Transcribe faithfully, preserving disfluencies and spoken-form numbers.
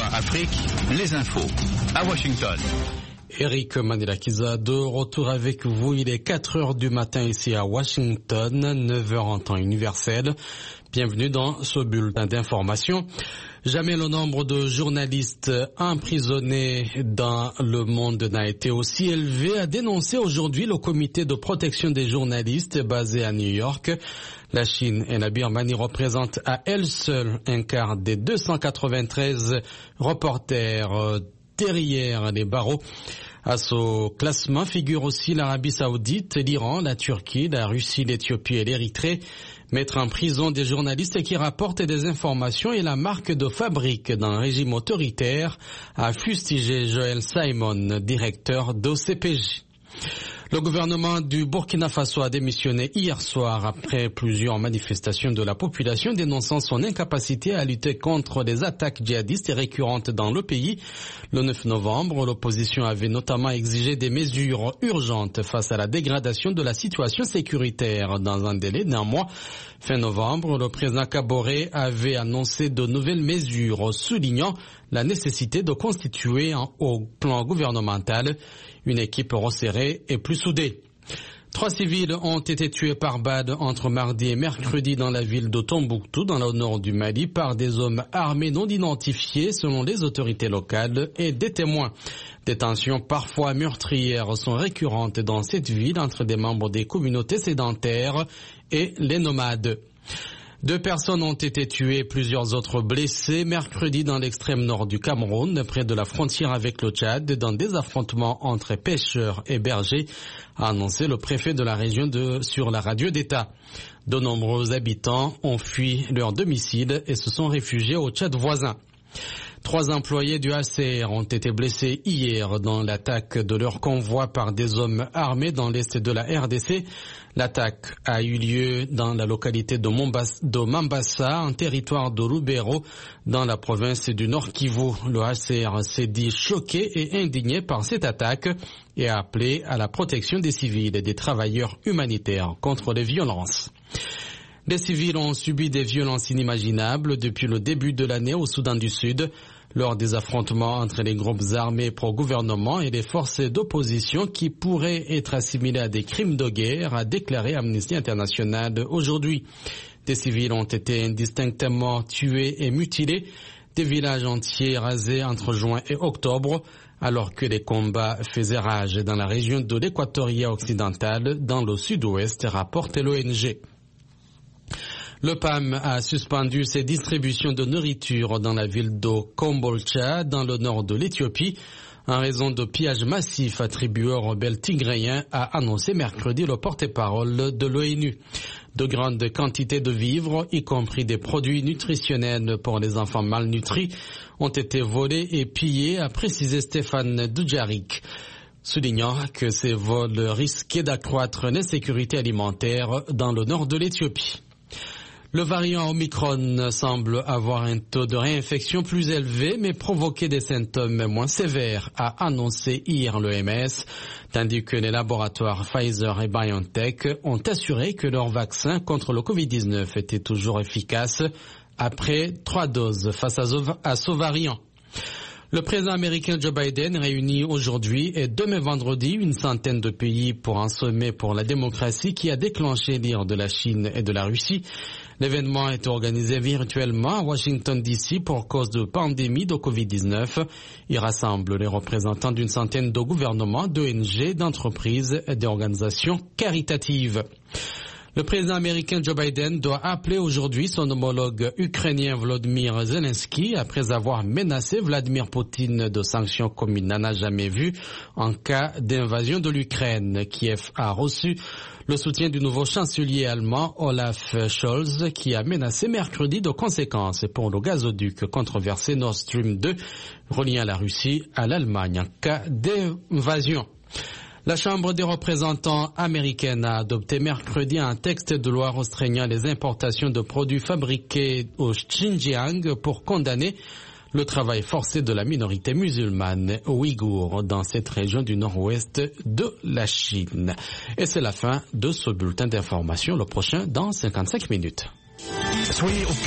Voix Afrique, les infos à Washington. Eric Manilakiza de retour avec vous. Il est quatre heures du matin ici à Washington, neuf heures en temps universel. Bienvenue dans ce bulletin d'information. Jamais le nombre de journalistes emprisonnés dans le monde n'a été aussi élevé, a dénoncé aujourd'hui le comité de protection des journalistes basé à New York. La Chine et la Birmanie représentent à elles seules un quart des deux cent quatre-vingt-treize reporters derrière les barreaux. À ce classement figurent aussi l'Arabie Saoudite, l'Iran, la Turquie, la Russie, l'Éthiopie et l'Érythrée. Mettre en prison des journalistes qui rapportent des informations est la marque de fabrique d'un régime autoritaire, a fustigé Joël Simon, directeur d'O C P J. Le gouvernement du Burkina Faso a démissionné hier soir après plusieurs manifestations de la population dénonçant son incapacité à lutter contre les attaques djihadistes récurrentes dans le pays. Le neuf novembre, l'opposition avait notamment exigé des mesures urgentes face à la dégradation de la situation sécuritaire dans un délai d'un mois. Fin novembre, le président Kaboré avait annoncé de nouvelles mesures soulignant la nécessité de constituer au plan gouvernemental une équipe resserrée et plus soudée. Trois civils ont été tués par balles entre mardi et mercredi dans la ville de Tombouctou, dans le nord du Mali, par des hommes armés non identifiés selon les autorités locales et des témoins. Des tensions parfois meurtrières sont récurrentes dans cette ville entre des membres des communautés sédentaires et les nomades. Deux personnes ont été tuées, plusieurs autres blessées mercredi dans l'extrême nord du Cameroun, près de la frontière avec le Tchad, dans des affrontements entre pêcheurs et bergers, a annoncé le préfet de la région de, sur la radio d'État. De nombreux habitants ont fui leur domicile et se sont réfugiés au Tchad voisin. Trois employés du H C R ont été blessés hier dans l'attaque de leur convoi par des hommes armés dans l'est de la R D C. L'attaque a eu lieu dans la localité de, Mombasa, de Mambasa, en territoire de Lubero, dans la province du Nord Kivu. Le H C R s'est dit choqué et indigné par cette attaque et a appelé à la protection des civils et des travailleurs humanitaires contre les violences. Les civils ont subi des violences inimaginables depuis le début de l'année au Soudan du Sud, lors des affrontements entre les groupes armés pro-gouvernement et les forces d'opposition qui pourraient être assimilés à des crimes de guerre, a déclaré Amnesty International aujourd'hui. Des civils ont été indistinctement tués et mutilés, des villages entiers rasés entre juin et octobre, alors que les combats faisaient rage dans la région de l'Équatoria occidental, dans le sud-ouest, rapporte l'O N G. Le P A M a suspendu ses distributions de nourriture dans la ville de Kombolcha, dans le nord de l'Éthiopie, en raison de pillages massifs attribués aux rebelles tigréens, a annoncé mercredi le porte-parole de l'ONU. De grandes quantités de vivres, y compris des produits nutritionnels pour les enfants malnutris, ont été volés et pillés, a précisé Stéphane Dujarric, soulignant que ces vols risquaient d'accroître l'insécurité alimentaire dans le nord de l'Éthiopie. Le variant Omicron semble avoir un taux de réinfection plus élevé, mais provoquer des symptômes moins sévères, a annoncé hier l'O M S, tandis que les laboratoires Pfizer et BioNTech ont assuré que leur vaccin contre le covid dix-neuf était toujours efficace après trois doses face à ce variant. Le président américain Joe Biden réunit aujourd'hui et demain vendredi une centaine de pays pour un sommet pour la démocratie qui a déclenché l'ire de la Chine et de la Russie. L'événement est organisé virtuellement à Washington D C pour cause de pandémie de covid dix-neuf. Il rassemble les représentants d'une centaine de gouvernements, d'O N G, d'entreprises et d'organisations caritatives. Le président américain Joe Biden doit appeler aujourd'hui son homologue ukrainien Volodymyr Zelensky après avoir menacé Vladimir Poutine de sanctions comme il n'en a jamais vu en cas d'invasion de l'Ukraine. Kiev a reçu le soutien du nouveau chancelier allemand Olaf Scholz qui a menacé mercredi de conséquences pour le gazoduc controversé Nord Stream deux reliant la Russie à l'Allemagne en cas d'invasion. La Chambre des représentants américaine a adopté mercredi un texte de loi restreignant les importations de produits fabriqués au Xinjiang pour condamner le travail forcé de la minorité musulmane ouïghour dans cette région du nord-ouest de la Chine. Et c'est la fin de ce bulletin d'information. Le prochain dans cinquante-cinq minutes. Soyez au